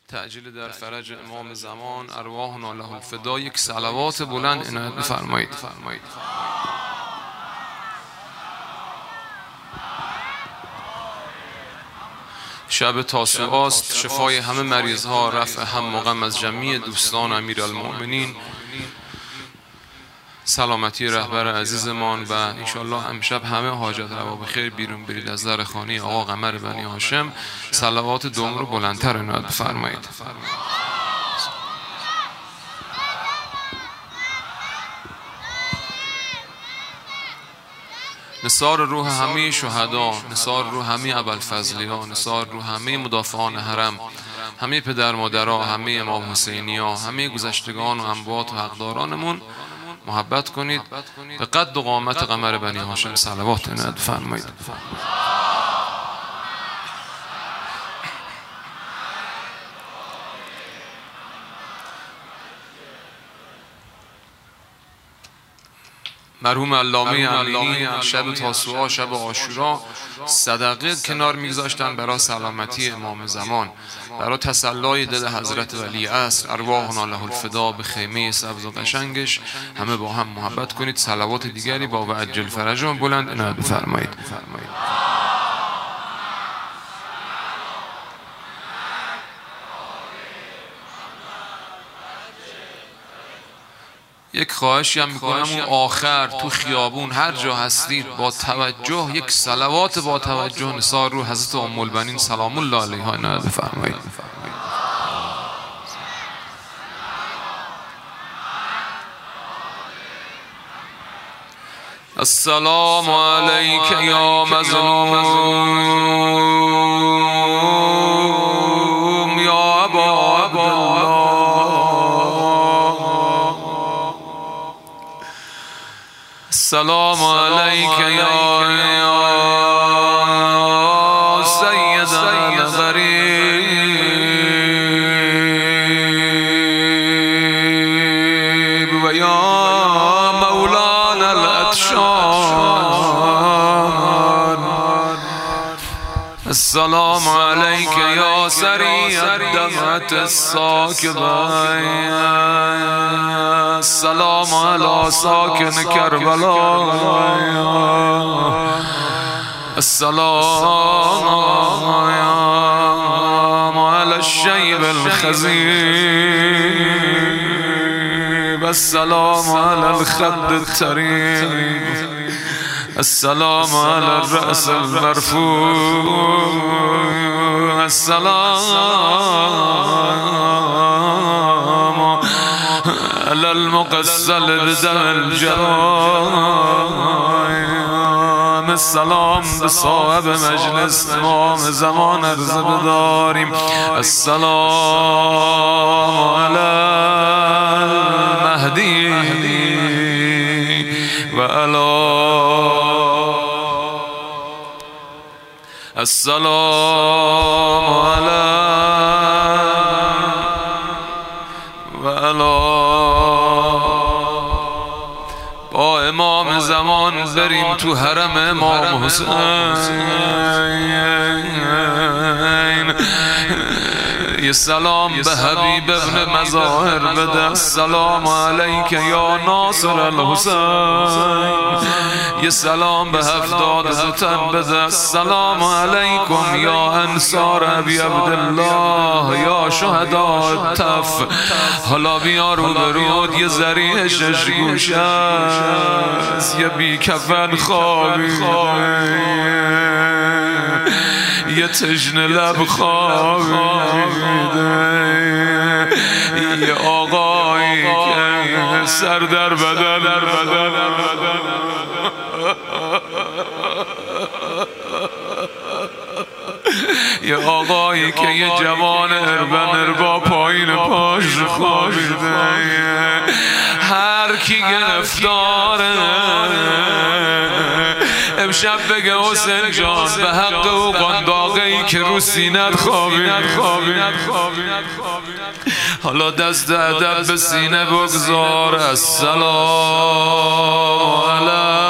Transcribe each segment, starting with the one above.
تعجیل در فرج امام زمان ارواحنا له الفدا. یک صلوات بلند عنایت بفرمایید. شب تاسوعا است، شفای همه مریض ها، رفع هم و غم از جمیع دوستان امیرالمؤمنین، سلامتی رهبر عزیزمان و انشالله امشب همه حاجت روا بخیر بیرون برید از در خانه آقا قمر بنی هاشم. صلوات دوم رو بلندتر عنایت بفرمایید. نثار روح همه شهدا، نثار روح همه ابوالفضلی ها، نثار روح همه مدافعان حرم، همه پدر مادرها، همه امام حسینی ها، همه گذشتگان و اموات و حقدارانمون محبت کنید. به قد و قامت قمر بنی هاشم صلوات عنایت بفرمایید. مرحوم علامه امینی شب تاسوعا، شب عاشورا صدقه کنار میگذاشتن برای سلامتی امام زمان، برای تسلای دل حضرت ولی عصر. ارواحنا له الفدا به خیمه سبز و قشنگش. همه با هم محبت کنید. صلوات دیگری با وعجل فرجهم بلند عنایت بفرمایید. یک خواهشی هم میکنم اون آخر تو خیابون هر جا هستید با توجه یک صلوات با توجه نثار رو حضرت ام البنین سلام الله علیها عنایت بفرمایید. السلام علیک یا مظلوم یا ابا عبدالله. السلام علیک یا سید الغریب و یا مولانا العطشان. السلام علیک یا سریع الدمعة الساکبین. السلام علی ساکن کربلا. السلام علی الشیب الخضیب. السلام علی الخد الطریب. السلام علی الرأس المرفوع. السلام علی المغسل بدم الجرائم. السلام به صاحب مجلس امام زمان عرض بداریم. السلام علی المهدی و علی السلام علی و علی. با امام زمان بریم تو حرم امام حسین. یه سلام به حبیب ابن مظاهر بده. السلام علیک یا ناصر الحسین. یه سلام به 70 زتن بده. السلام علیکم یا انصار ابی عبدالله یا شهداء التف. حالا بیا رو برود یه ذریع 6 گوش است، یه بی کفن خوابیده، یه تشنه لب خوابیده، یه آقایی که سر در بدن یه آقایی که یه جوان اربا پایین پاش خوابیده. هر کی گرفتاره امشب بگه حسین جان به حق او قنداقی که رو سینت خوابید. حالا دست ادب به سینه بگذار. السلام علی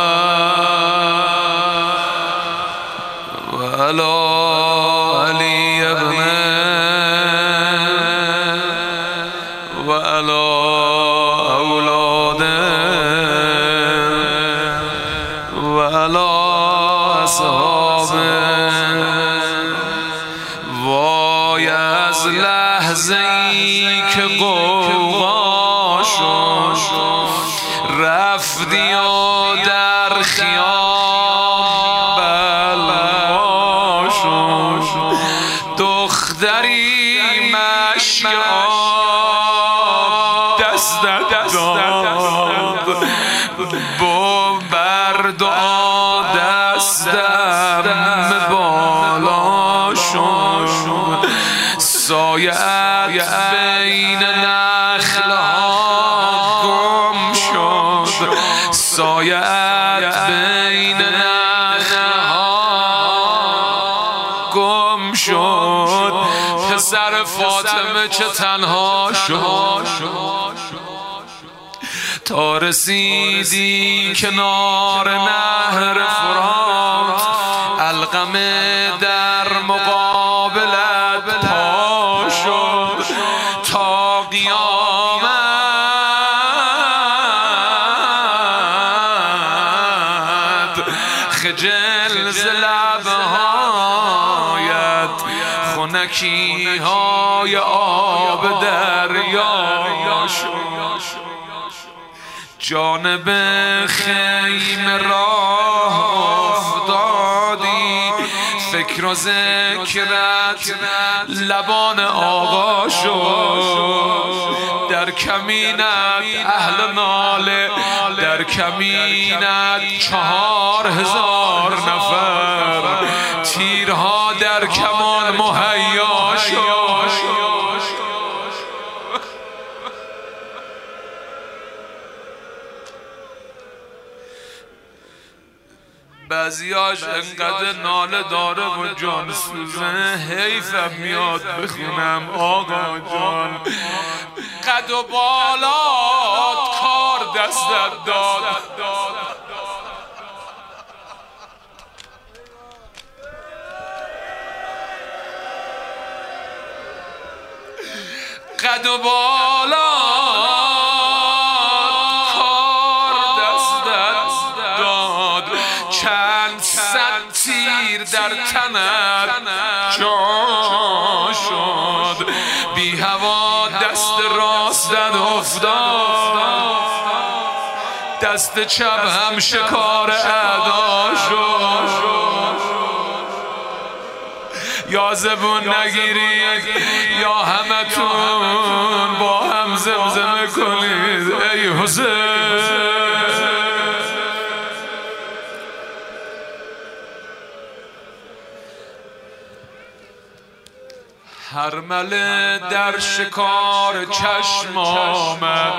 و علی علی ابن وعلى اولاده وعلى اصحابه. وای از لحظه ای که غوغا شد رفتی و در خیام بلوا شد، دختری مشک آب دستت داد، بر دعا دستم بالا شد، سایه‌ات بین نخل‌ها گم شد، سایه‌ات بین نخل‌ها گم شد. پسر فاطمه چه تنها شد تا رسیدی کنار نهر فرات، علقمه در مقابلت پا شد تا قیامت. خجل ز لبهایت خنکی های آب دریا شد، جانب خیمه راه افتادی، فکر و ذکرت لبان آقا شد، در کمینت اهل ناله، در کمینت 4000 نفر، تیرها در کمان مهیا شد. بعضیاش انقدر ناله داره و جان سوزه، حیفم میاد بخونم آقا جان. قد و بالات کار دستت داد، قد و بالات چند صد تیر در تنت جا شد، بی هوا دست راستت افتاد، دست چپ هم شکار اعدا شد. یا زبون نگیرید یا همتون با هم زمزمه کنید ای حسین. هرمله در شکار چشم آمد،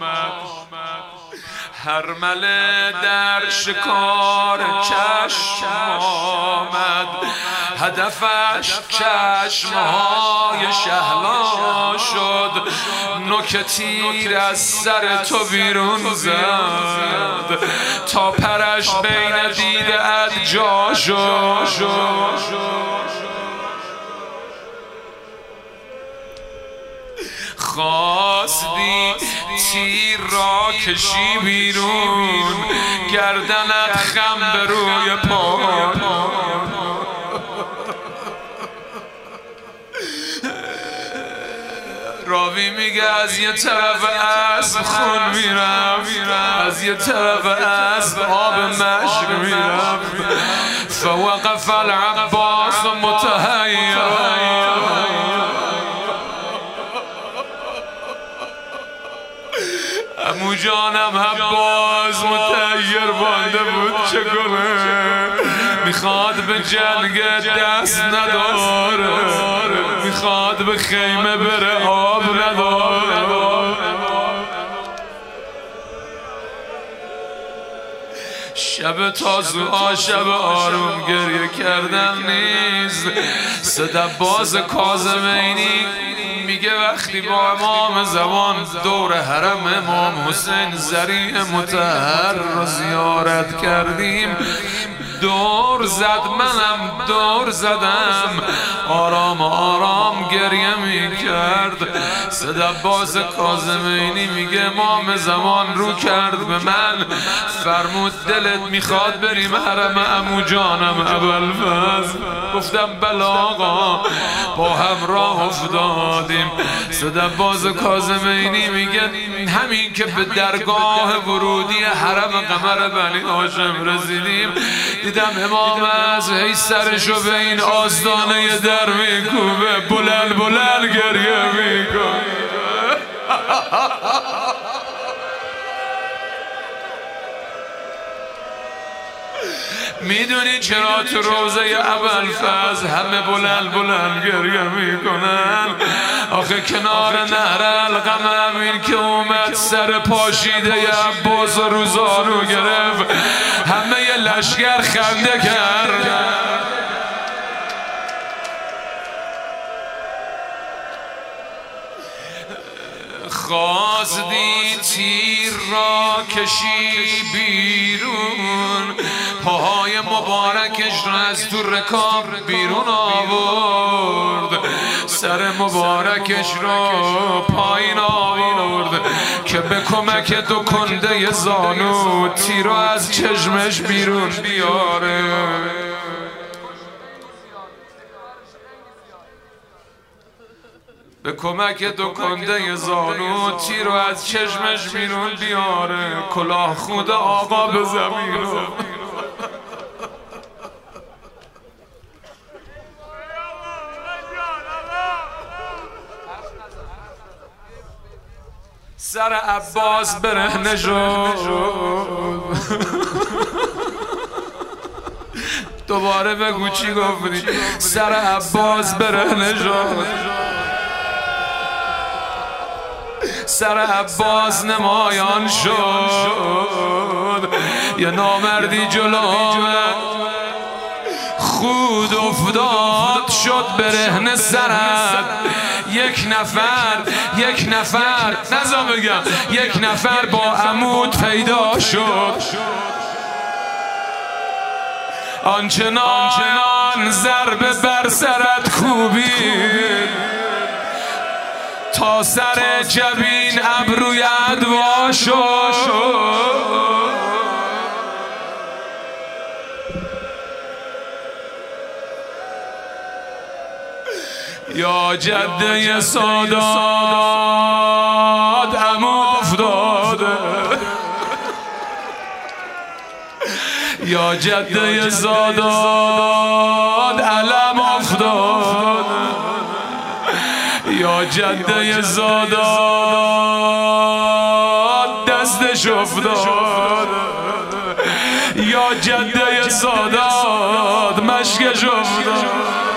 هرمله در شکار چشم آمد، هدفش چشمهای شهلا شد، نوک تیر از سر تو بیرون زد تا پرش بین دیده ات جا شد. خواستی تیر را کشی بیرون، گردنت خم به روی پا، راوی میگه از یه طرف اسب خون میرفت، از یه طرف اسب آب مشک میرفت. فوقف العباس متحیرا، عمو جانم عباس متحیر مانده بود چه کنه، میخواد به جنگ دست نداره، میخواد به خیمه بره آب نداره. شب تازوها شب آروم گریه کردن نیست. صدق باز کاظمینی میگه وقتی با امام زمان دور حرم امام حسین ذریع مطهر رو زیارت کردیم، دور زد، منم دور زدم، آرام آرام گریه می کرد. سید عباس کاظمینی میگه امام زمان رو کرد به من فرمود دلت میخواد بریم حرم عمو جانم ابوالفضل؟ گفتم بله آقا. با هم راه افتادیم. سید عباس کاظمینی میگه همین که به درگاه ورودی حرم قمر بنی هاشم رسیدیم دیدم امام از هی سرشو به این آستانه در میکوبه، بلند بلند گریه میکنه. میدونی چرا تو روزه ابوالفضل همه بلند بلند گریه میکنن؟ آخه کنار نهر القمم این که اومد سر پاشیده عباس رو زانو گرفت، همه ی لشگر خنده کرد. خواستی تیر را کشی بیرون، پاهای مبارکش را از تو رکاب بیرون آورد، سر مبارکش را پایین آورد که به کمک دو کنده زانو تیر را از چشمش بیرون بیاره. به کمک دو کنده زانو تیر رو از چشمش بیرون بیاره. کلاه خود آقا به زمین رو سر عباس برهنه شد. دوباره بگو چی گفتی؟ سر عباس برهنه شد. سر عباس نمایان شد. یه نامردی جلو آمد خود افتاد شد برهنه سرت. یک نفر نزا بگم یک نفر با عمود پیدا شد. آنچنان ضربه بر سرت کوبید تا سر جبین ابروی ادوا شد. یا جده سادات عمود افتاده، یا جده سادات علم افتاده، یا جده زادات دستش افتاد، یا جده زادات مشکش افتاد.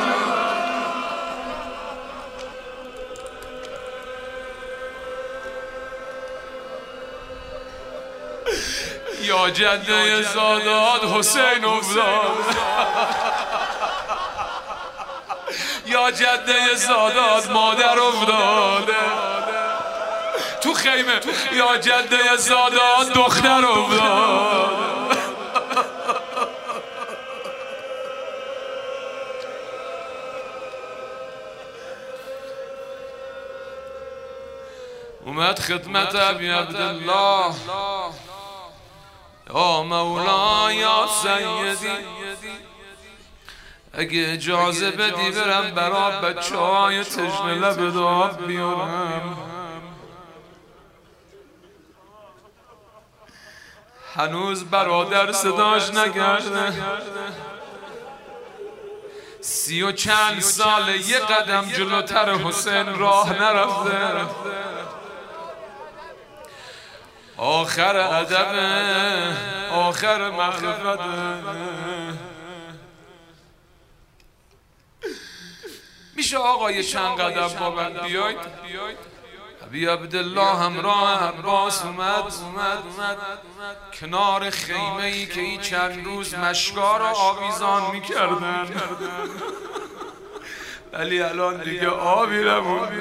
یا جده زادات حسین افتاد، یا جده زادات مادر افتاده تو خیمه، یا جده زادات دختر افتاد. اومد خدمت ابی عبدالله، یا مولا یا سیدی اگه اجازه بدی برم برا بچه های تشنه لب آب بیارم. هنوز برادر صداش نگرده، 30 و چند ساله یه قدم جلوتر حسین راه نرفته. آخر ادبه، آخر معرفته. میشه آقا یه چند قدم با من بیاید؟ ابی عبدالله همراه عباس اومد کنار خیمه ای که این چند روز مشکا را آویزان میکردن، ولی الان دیگه آبی نموند.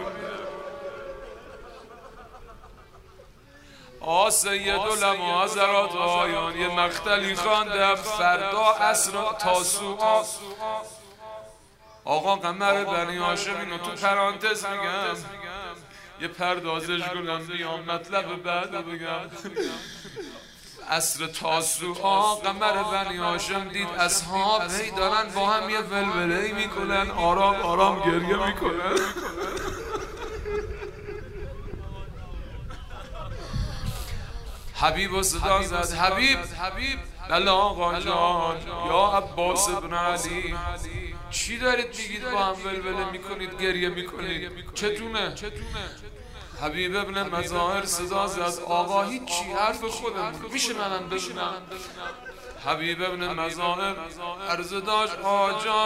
سیدالعلماء حضرات آیان یه مقتلی خواندم فردا عصر تاسوعا. آقا قمر بنی هاشم اینو تو پرانتز میگم یه پردازش کنم بیام مطلب بعد بگم. عصر تاسوعا قمر بنی هاشم دید اصحاب هی دارن با هم یه ولوله‌ای میکنن، آرام آرام گریه میکنن. حبیب و صدا زد، حبیب بله آقا جان، یا عباس ابن علی چی دارید میگید با هم ولوله میکنید گریه میکنید چتونه؟ حبیب ابن مظاهر صدا زد، آقا هیچی حرف خودم میشه منم بدونم؟ حبیب ابن مظاهر عرض داشت، آجان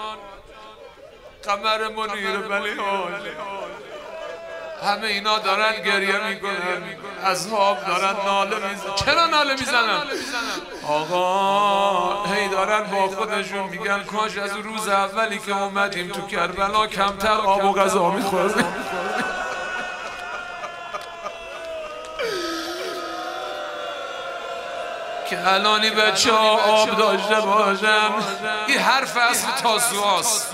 قمر منیر بلی آج همه اینا دارن گریه میکنن، اصحاب دارن ناله میزنن. چرا ناله میزنن؟ آقا هی دارن با خودشون میگن کاش از روز اولی که اومدیم تو کربلا کمتر آب و غذا میخوردیم. که الانی بچه ها آب داشته باشم. این حرف اصل تاسوعاست.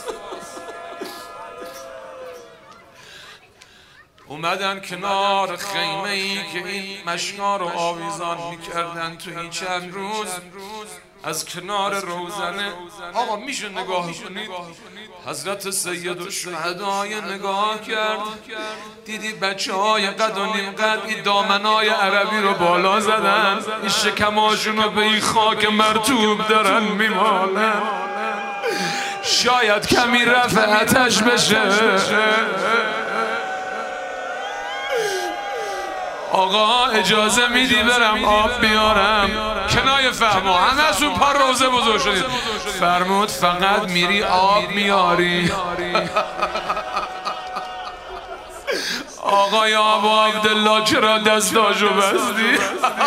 اومدن کنار خیمه ای که این مشنا رو آویزان میکردن تو این چند روز، از کنار روزنه. آقا میشه نگاه کنید؟ حضرت سید الشهدای نگاه کرد، دیدی بچه های قد و نیم قد این دامنای عربی رو بالا زدن، این شکماشون رو به این خاک مرطوب دارن میمالن. شاید کمی رفعتش بشه. آقا اجازه میدی برم آب بیارم؟ کنایه فهمو همه سون پا روزه بزرگ شدید. فرمود فقط میری آب میاری. آقای ابو عبدالله چرا دستاشو بستی؟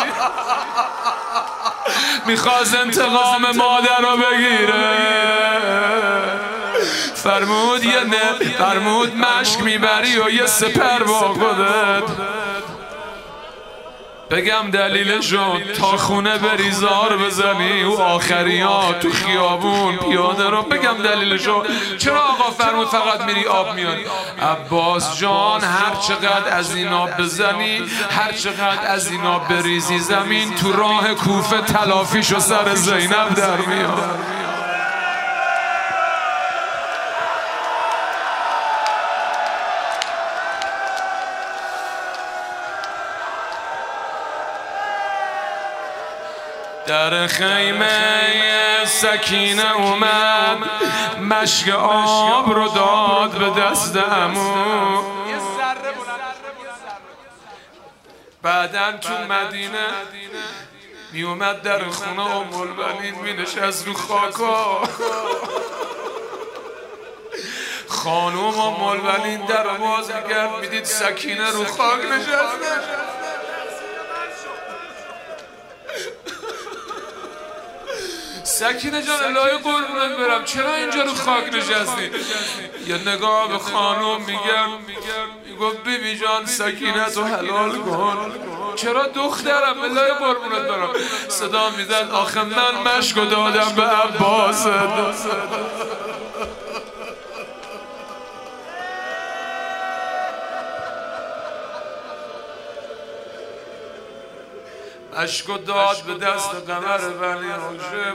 میخواست انتقام مادر رو بگیره. فرمود یه نه، فرمود مشک میبری و یه سپر با خودت. بگم دلیلشو تا خونه بری زار بزنی و آخری ها تو خیابون پیاده رو. بگم دلیلشو چرا آقا فرمود فقط میری آب میاری؟ عباس جان هر چقدر از اینا بزنی، هر چقدر از اینا بریزی زمین، تو راه کوفه تلافیشو سر زینب در میاد. در خیمه سکینه اومد، مشک آب رو داد به دست عمو. بعدن تو مدینه می اومد در خونه ام البنین می نشست رو خاکا. خانوم ام البنین در باز کرد، می دید سکینه رو خاک نشسته. سکینه جان الهی قربونت برم چرا اینجا رو خاک نشستی؟ یه نگاه به خانوم میگفت بیبی جان سکینه تو حلال کن. چرا دخترم الهی قربونت برم؟ صدا میزد آخه من مشکو دادم به عباس. مشکو داد به دست قمر بنی هاشم.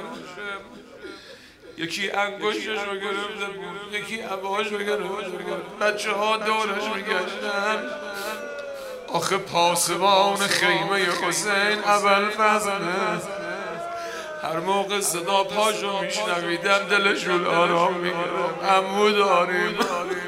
یکی انگشتش رو گرفته بود، یکی عباش رو گرفته بود. بچه ها دورش میگشتن. آخه پاسبان خیمه حسین ابوالفضله هر موقع صدا پاشو میشنویدن دلشون آرام میگرفت. عمو داریم.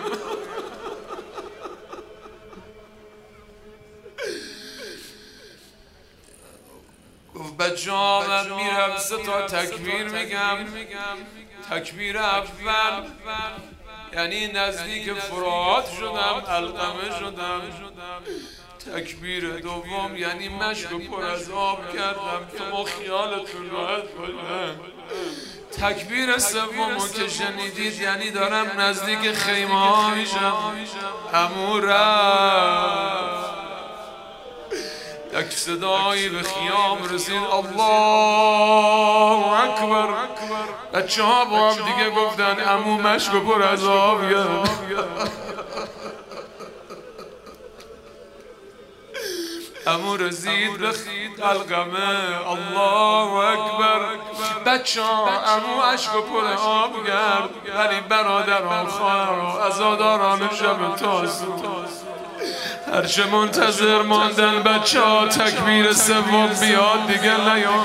بچه ها من میرم 3 تا تکبیر میگم. تکبیر اول یعنی نزدیک فرات شدم، علقمه شدم. تکبیر دوم یعنی مشک و پر از آب کردم تو ما خیالتون راحت باشه. تکبیر سومو که شنیدید یعنی دارم نزدیک خیمه ها میشم. عمو رفت. یک صدایی به خیام رسید، الله اکبر. بچه ها با هم دیگه گفتن عمو مشک و پر از آب. امو رسید به القمه. الله اکبر. بچه امو عشق و پر آب گرد، ولی برادران خواهر عزاداران شب تاسو هرچه منتظر ماندن بچه ها تکبیر سوم بیاد دیگه نیاد.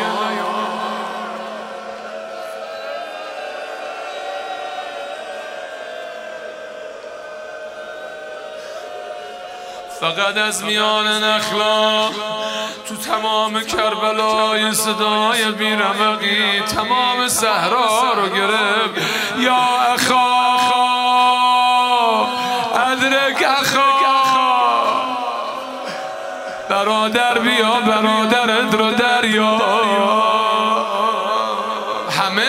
فقط از میان نخلا تو تمام کربلای صدای بیرمقی تمام صحرا رو گرفت. یا اخا ادرک اخا، برادر بیا برادرت رو دریا. همه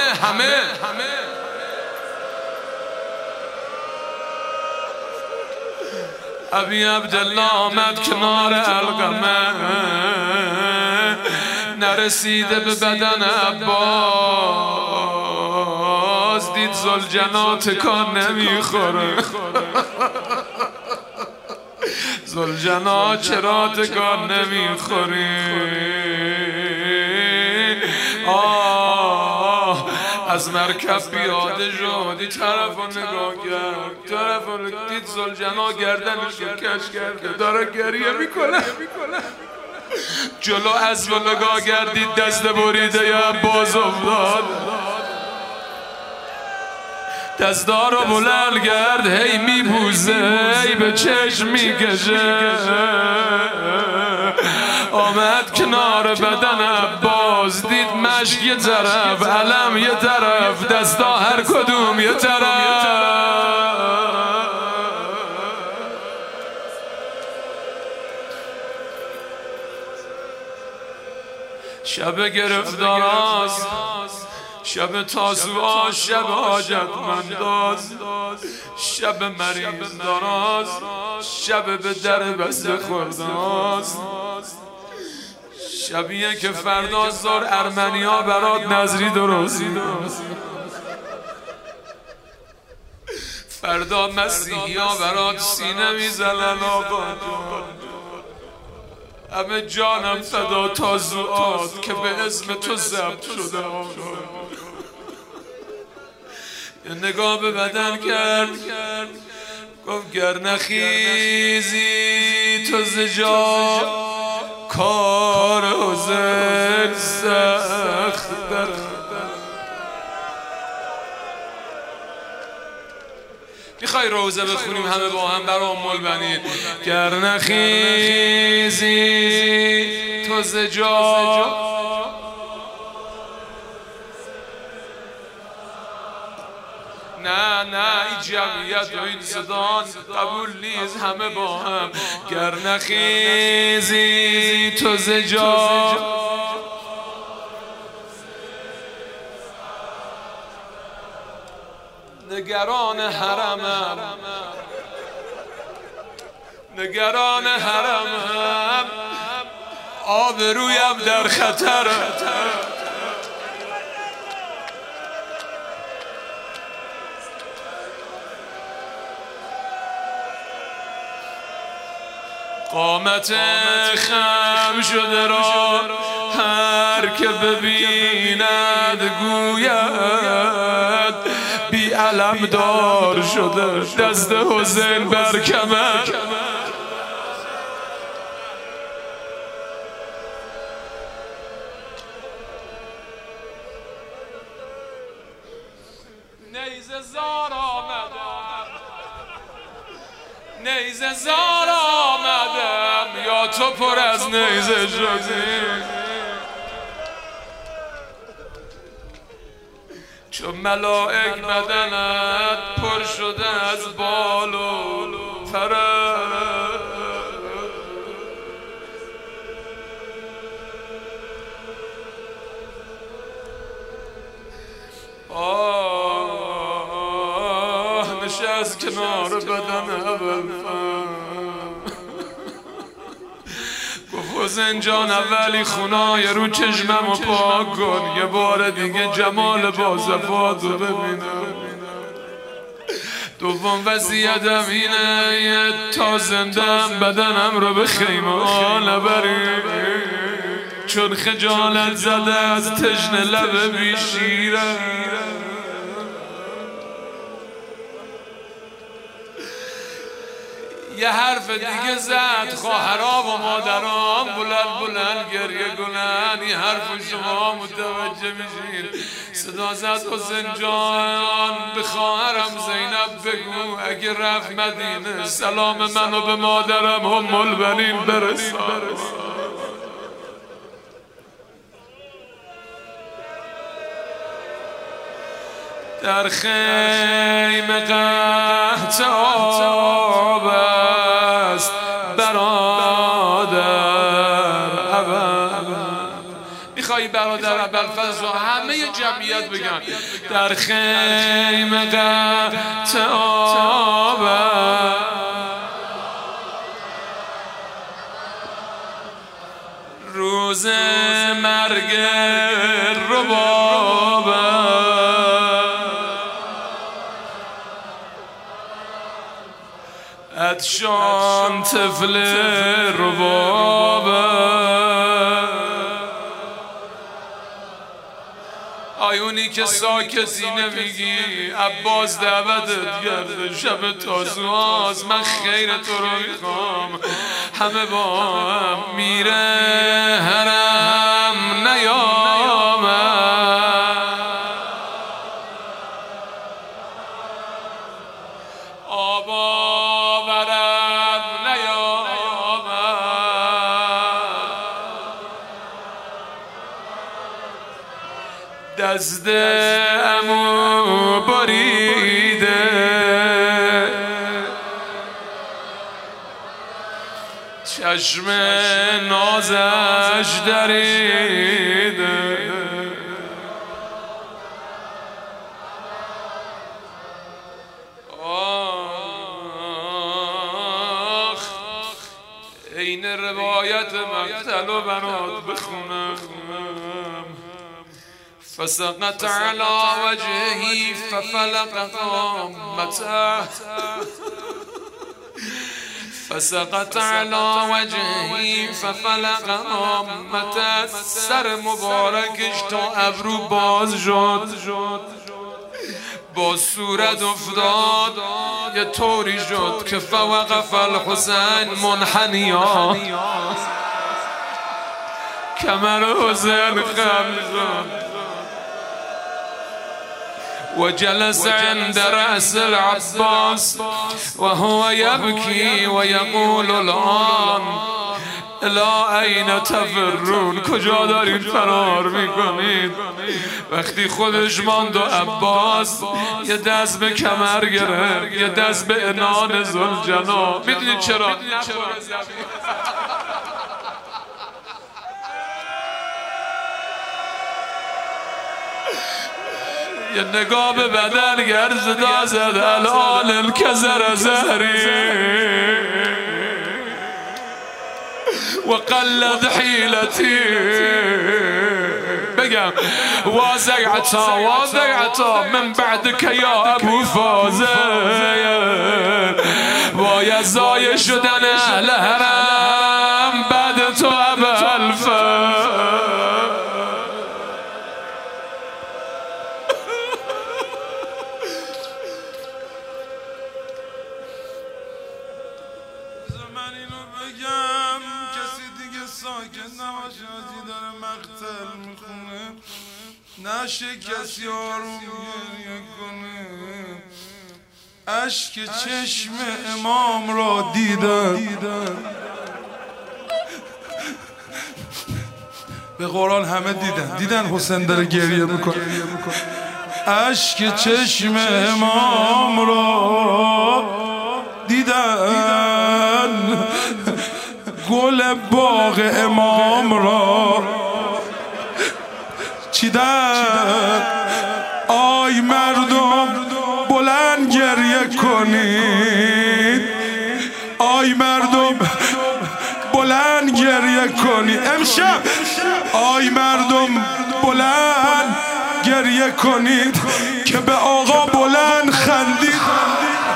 ابی عبدالله آمد کنار القمه، نرسیده به بدن عباس، دید زلجنا تکان نمیخوره. زلجنا چرا تکان نمیخوری؟ از مرکب پیاده شد، طرف رو نگاه کرد، طرف رو دید زلجنا گردنش رو کش کرده داره گریه میکنه. جلو از رو نگاه کردید دست بریده یا باز افتاد، دستار رو بلند کرد، هی میبوزه هی به چشم میکشه. آمد کنار بدن عباس، دید مشک یه طرف علم یه طرف، دستا هر کدوم یه طرف. شب گرفتاراست، شب تاسوعا، شب حاجتمنداست، شب مریض داراست، شب به در بسته خورداست، شبیه که فردا زار ارمنیا برات نظری درست، فردا مسیحی ها برات سینه میزنن. آقا همه جانم فدا تاسوعات که به اسم تو ضبط شده. نگاه به بدن کرد، گفت گر نخیزی تو زجا کار حزن سخت در. میخوای روزه بخونیم همه با هم برام مول بنید؟ گر نخیزی تو زجا نه این جمعیت و این صدان قبول نیست، همه با هم. گر نخیزی تو زجا نگران حرمم، نگران حرمم، آبرویم در خطر. قامت خم شده را هر که ببیند گوید بی علم دار شده دست حسین بر کمر. نیزه زار آمدم، نیزه زار آمدم، یا تو پر از نیزه شدی. چون ملائک بدنت پر شده از بال و پر. نشست کنار بدن ابوالفضل، گفت حسین جان اولی خونای رو چشمم رو پاک کن، یه بار دیگه جمال با صفات رو ببینم. دوم وصیتم اینه تا زندم بدنم رو به خیمه نبریم، چون خجالت زده از تشنه لب بی شیره. یه حرف دیگه زد خواهرها و مادران بلند بلند گریه کنن، این حرف شما متوجه میشین. صدا زد حسین جان به خواهرم زینب بگو اگه رفت مدینه سلام منو به مادرم ام البنین برسان. در خیمه قحط آب است برادر اول. میخوایی برادر اول فضل همه جمعیت بگن در خیمه قحط آب است روز مرگ رباب ادشان طفل رباب. آیونی که ساکتی نمیگی عباس دعوتت کرده شب تازوهاست، من خیر تو رو میخوام همه با هم میره حرم نیامد دست عمو بریده چشم نازش دریده آخ این روایت مقتل و بنات بخونم. فسقط على وجهه ففلق قامته فسقط على وجهه ففلق قامته سر مبارکش تا ابرو باز شد، با صورت افتاد یه طوری شد که فوقف الحسین منحنیا کمر حسین خم شد وجلس عند رأس العباس وهو يبكي ويقول الآن الی این تفرون، کجا دارین فرار میکنید؟ وقتی خودش ماند و عباس یه دست به کمر گرفت یه دست به عنان ذوالجلال. میدونید چرا؟ یه نگاه به بدن گرز دازد الان کزر زهری و قلد حیلتی. بگم وازقعتا من بعد که یا ابو فازه باید زای شدن اهل حرم بعد تو ابوالفضل. نشه کسی آروم گریه کنه. اشک چشم امام را دیدن، به قرآن همه دیدن حسین داره گریه میکنه. اشک چشم امام را دیدن، گل باغ امام را چیدن. آی مردم بلند گریه کنید، آی مردم بلند گریه کنید امشب، آی مردم بلند گریه کنید که به آقا بلند خندید.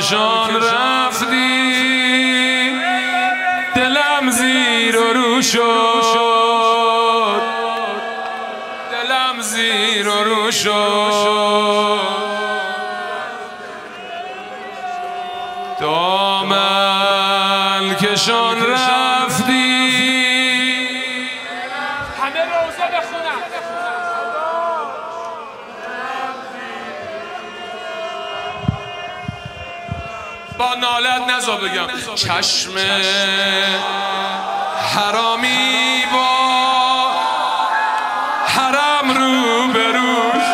کشان رفتی دلم زیر و رو شد، دلم زیر و رو شد. دامن کشان رفتی. همه روزه بخونم. با نالت نزا بگم چشم حرامی با حرم رو بروش.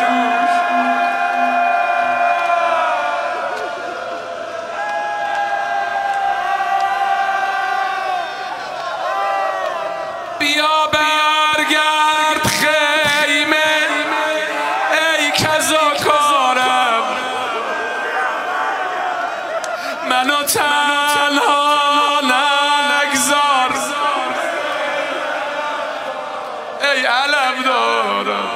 بیا برگرد خیمه ای کزا کارم، منو تنها نگذار ای علم دارم.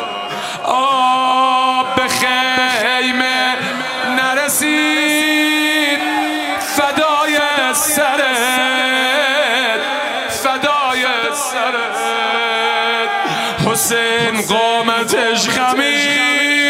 آب به خیمه نرسید فدای سرت، فدای سرت. حسین قامتش خمید.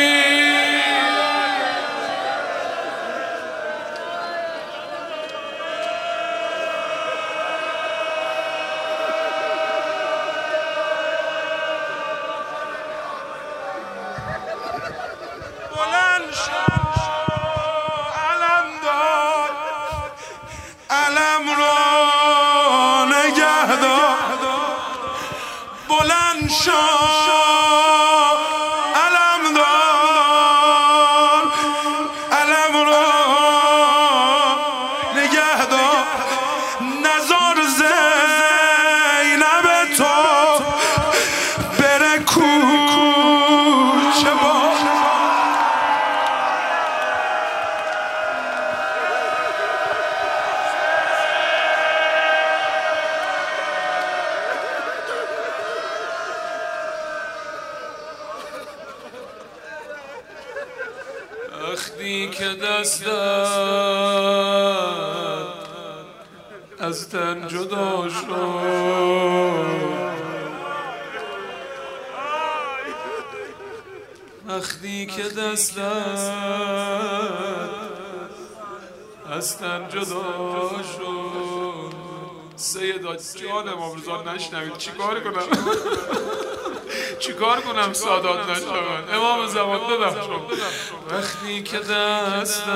بلند شو علم دار، علم رو نگه دار. بلند شو علم دار، علم رو نگه دار. نزار زینب تو بره کوچه با. وقتی که دستت از تن جدا شد، وقتی که دستت از تن جدا شد. سیدا جان امام رضا نشنوید چیکار کنم؟ چیکار کنم سادات نشنون؟ امام زمان ببخشم. وقتی که دستت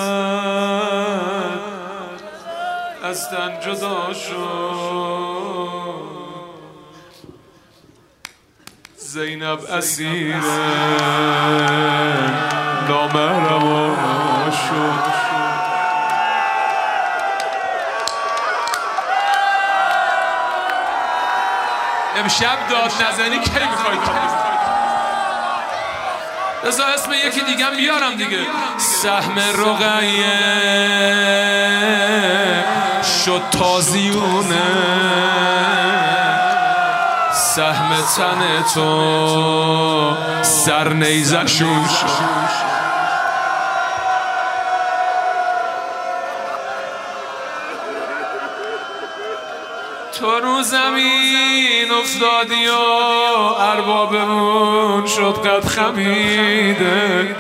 از تن جدا شد، زینب اسیر نامحرما شد. امشب داد نزنی کی میخوای داد بزنی؟ بذار اسم یکی دیگه بیارم دیگه. سهم رقیه شد تازیونه، سهم تن تو سر نیزک شوش. تو رو زمین افتادی و اربابمون شد قد خمیده.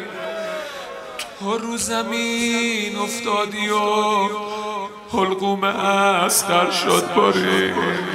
تو رو زمین افتادی و حلقوم اسقر شد باری.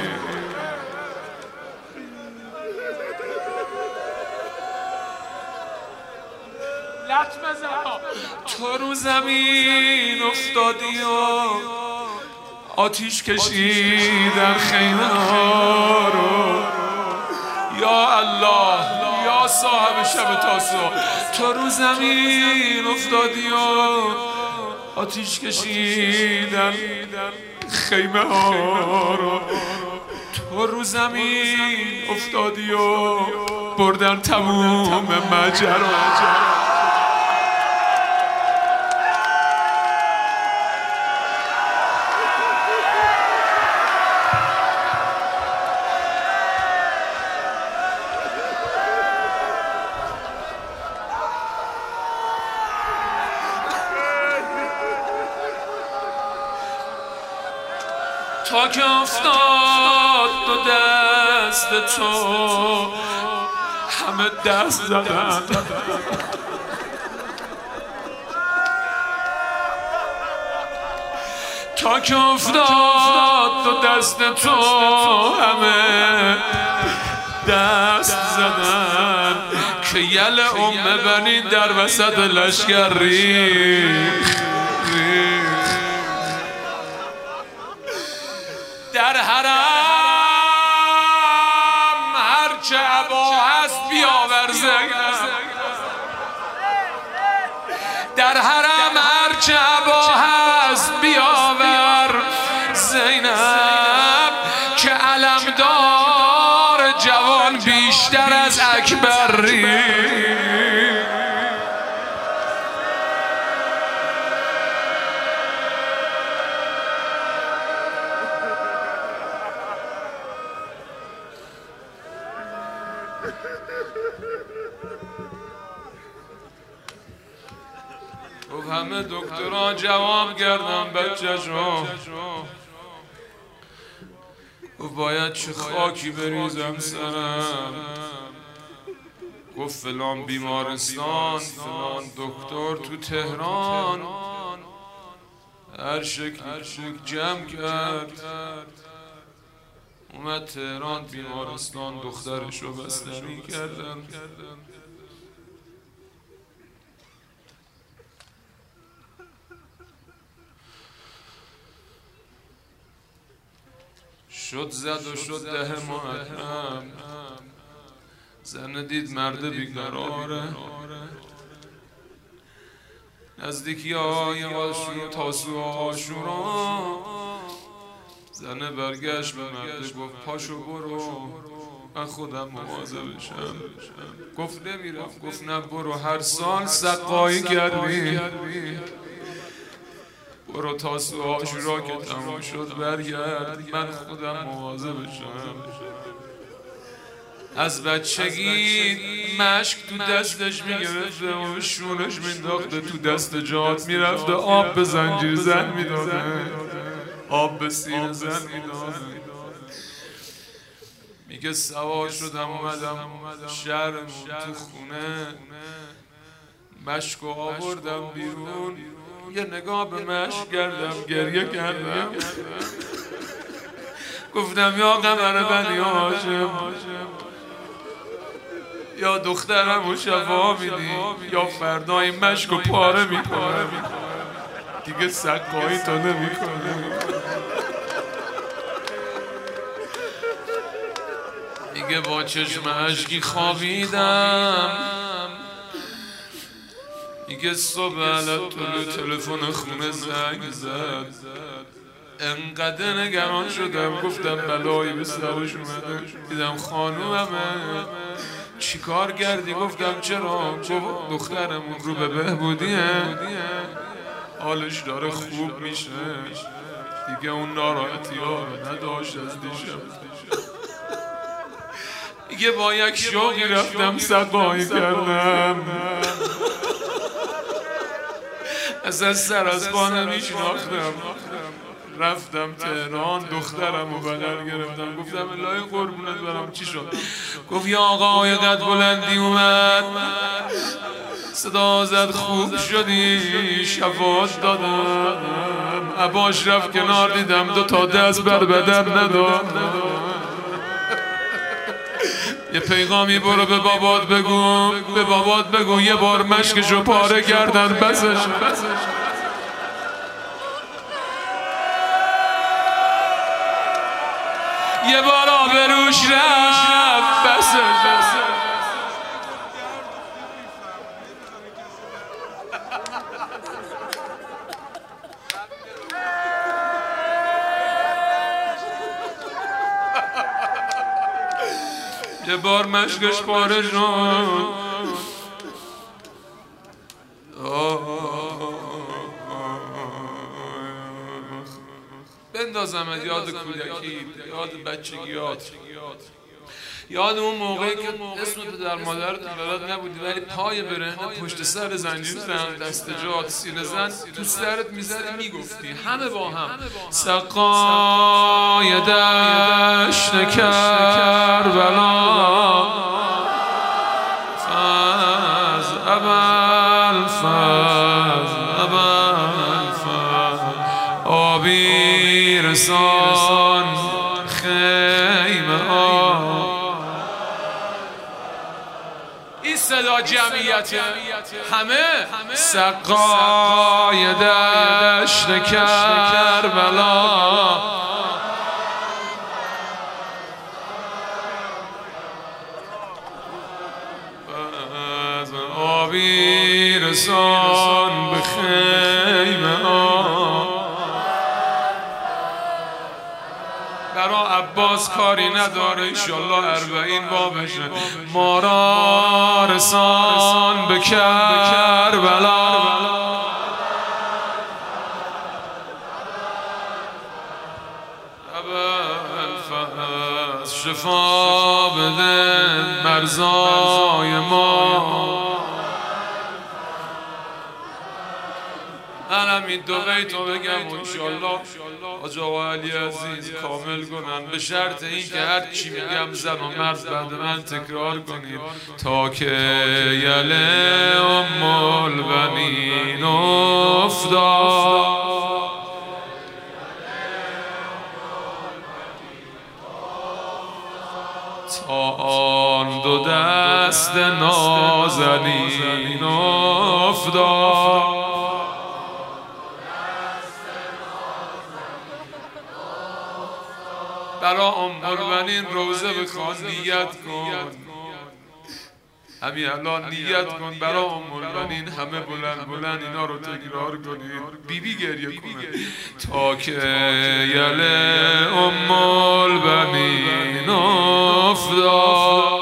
تو رو زمین افتادی و آتیش کشیدن خیمه ها رو. یا الله یا صاحب شب تاسوعا، تو رو زمین افتادی و آتیش کشیدن خیمه ها رو. تو رو زمین افتادی و بردن تموم مجرا. تا که افتاد دو دست تو همه دست زدن تا که افتاد دو دست تو همه دست زدن که یل بنی در وسط لشکر ریخ در حرم هرچه عبا هست بیاور زینب در حرم هرچه عبا هست بیاور زینب که علمدار جوان بیشتر از اکبر ریخ گفت همه دکتران جواب کردن بچه‌شو گفت باید چه خاکی بریزم سرم گفت فلان بیمارستان فلان دکتر تو تهران هر شکلی جمع کرد اومد تهران بیمارستان دخترشو بستری کردن شد زد و شد ده محرم زن دید مرد بیقراره نزدیکی های آشورا تاسوعا عاشورا زن برگشت به مرد گفت پاشو برو من خودم مواظبشم گفت نمیرم گفت نه برو هر سال سقایی کردی برو تاسوعا عاشورا که تموم شد برگرد من خودم مواظبشم از بچگی مشک تو دستش میگرفته و شونش مینداخته تو دست جات میرفته آب به زنجیر زن میداده آب به سینه زن میداده میگه سوار شدم اومدم شهرمون تو خونه مشکو آوردم بیرون یه نگاه به مشک کردم گریه کردم گفتم یا قمر بنی هاشم یا دخترمو شفا میدی یا فردا این مشکو پاره میکنم دیگه سقایی تا نمیکنه میگه با چشم اشکی خوابیدم میگه صبح علت تلفن خونه زنگ زد انقدر نگران شدم گفتم بلایی به سرش اومده دیدم خانوممه چی کار کردی؟ گفتم چرا؟ گفت دخترمون رو به بهبودیه حالش داره خوب میشه دیگه اون ناراحتی ها رو نداشت از دیشب دیگه با یک شوقی رفتم سقایی کردم از سر از پا نمیشناختم رفتم تهران دخترم رو بغل گرفتم گفتم الهی قربونت برم چی شد؟ گفت یا آقای قد بلندی اومد صدا زد خوب شدی شفاعت دادم عباش رفت کنار دیدم 2 تا دست بر بدن نداد یه پیغامی برو به بابات بگو یه بار مشکشو پاره کردن بسش یه بار آبروش رفت بسش یه بار مشکش پاره شد بندازم یاد کودکی یاد بچگیات یاد اون موقعی که اسم پدر مادرت بلد نبودی ولی پای برهنه پشت سر زنجیر زن، دست جات، سینه زن تو سرت میزدی میگفتی همه با هم سقای دشت کربلا فاز ابل فاز ابل فاز آبی رسان خیمه این صدا جمعیت همه سقای دشت کربلا آبی رسان به خیمه برا عباس کاری نداره انشالله 40 با بشه ما را رسان به کربلا ابوالفضل شفا بده مرزای ما منم این دو بیتو بگم و انشالله حاج آقا علی عزیز کامل کنن به شرط این که هر چی میگم زن و مرد بعد من تکرار کنید تا که یله ام البنین افتاد تا آن دو دست نازنین افتاد برا ام البنین روزه بخوان نیت کن همین الان نیت کن برا ام البنین همه بلند بلند اینا رو تکرار کنید بیبی گریه کنه تا که یله ام البنین افتاد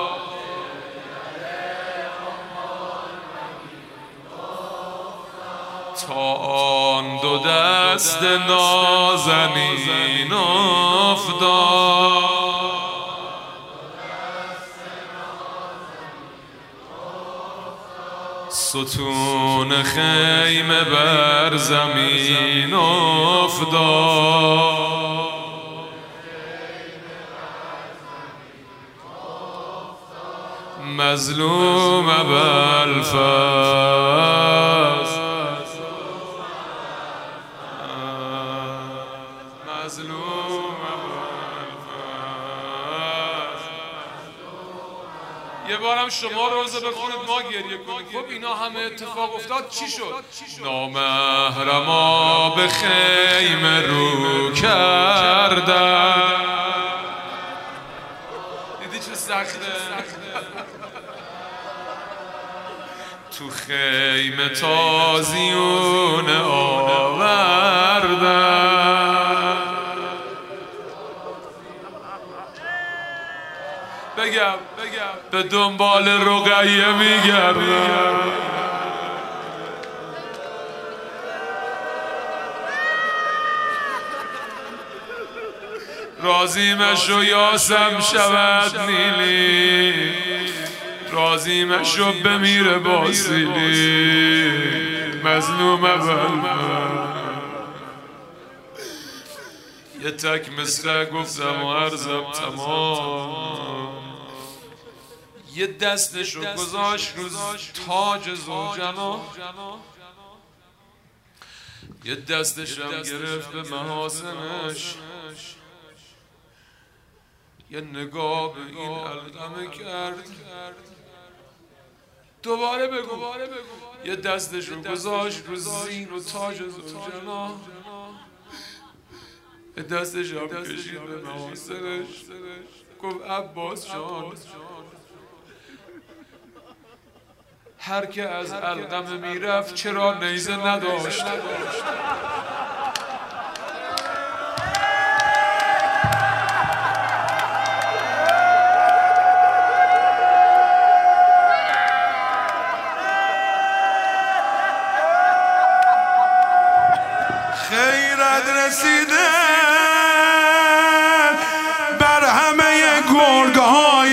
تا آن دو دست نازنین افتاد ستون خیمه بر زمین افتاد مظلوم ابوالفضل یه بارم شما روزه بخونید ما گریه کنید خب اینا همه اتفاق افتاد چی شد؟ نامحرما به خیمه رو کردن دیدی چه سخته؟ تو خیمه تازیون آوردن بگم به دنبال رقیه میگردم راضی مشو یاسم شود نیلی راضی مشو بمیره باسیلی مظلوم ابوالفضل یه تک مصرع گفتم و عرضم تمام یه دستشو گذاشت رو تاج زوجنا یه دستشم گرفت به محاسنش یه نگاه به این علقمه کرد دوباره بگو یه دستشو گذاشت رو زین و تاج زوجنا یه دستشم کشید به محاسنش گفت عباس جان هر که از علقمه میرفت چرا نیزه نداشت خیرت رسیده بر همه گرگ‌های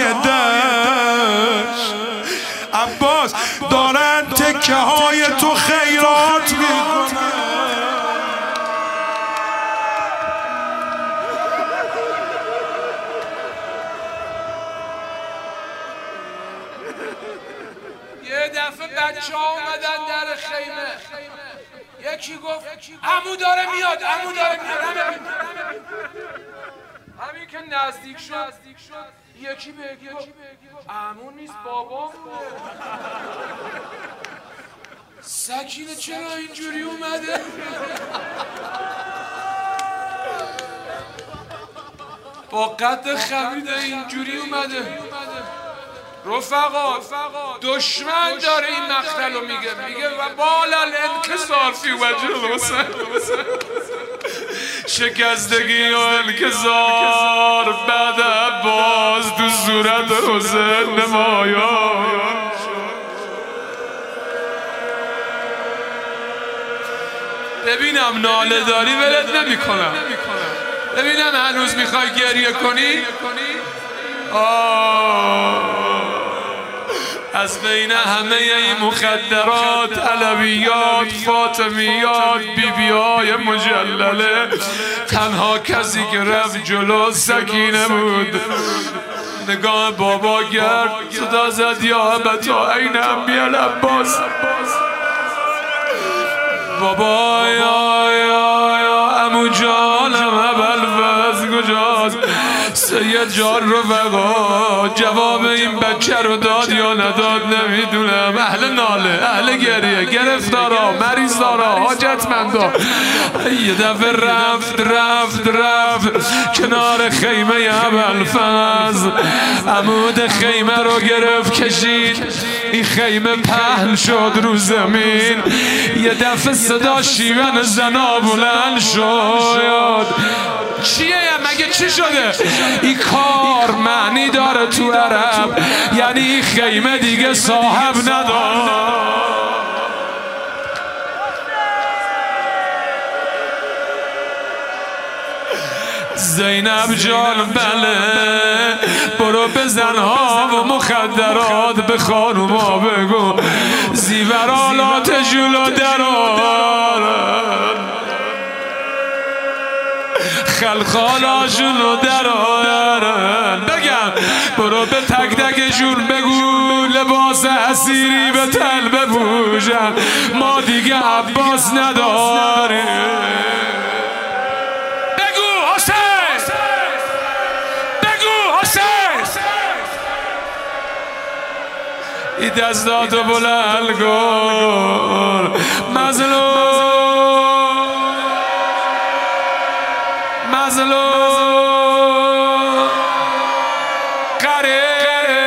بچه ها اومدن در خیمه. یکی گفت عمو داره میاد، عمو داره میاد. همین که نزدیک شد یکی به یکی گفت عمو نیست، بابام بوده. سکینه چرا اینجوری اومده؟ با قد خمیده اینجوری اومده. رفقا دشمن داره این مقتل رو میگه و بال الانکسار فی وجه الحسین، شکستگی و انکسار بعد عباس تو صورت حسین نمایان. ببینم ناله داری ولت نمی کنم، ببینم هنوز میخوای گریه کنی. از بین همه این مخدرات، علویات، فاطمیات، بیبی‌های مجلله، تنها کسی که رفت جلو سکینه بود. نگاه بابا گرد، صدا زد یا ابتا این امی العباس. بابا یا عمو جانم ابوالفضل کجاست؟ سید جان رفقا جواب این بچه رو داد یا نداد نمیدونم. اهل ناله، اهل گریه، گرفتارا، مریضدارا، حاجتمندا. یه دفعه رفت کنار خیمه ابوالفضل، عمود خیمه رو گرفت کشید، این خیمه پهن شد رو زمین. یه دفعه صدا شیون زنا بلند شد. چیه؟ مگه چی شده؟ این کار معنی داره تو عرب، یعنی خیمه دیگه صاحب نداره. زینب جان بله، برو به زنها و مخدرات به خانوما بگو زیورالات جلو درارن، خلخالاشونو درارن. بگم برو به تک تکشون بگو لباس اسیری به تل بپوشن، ما دیگه عباس نداریم. ای دستاتو بلند کن مظلوم قره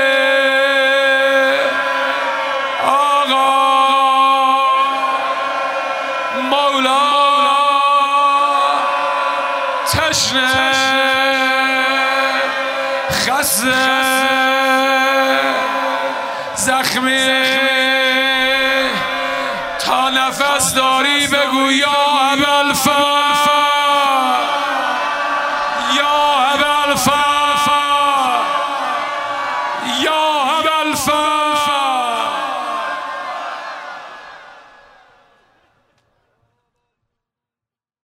آقا مولا تشنه خسته زخمی، تا نفس داری بگو یا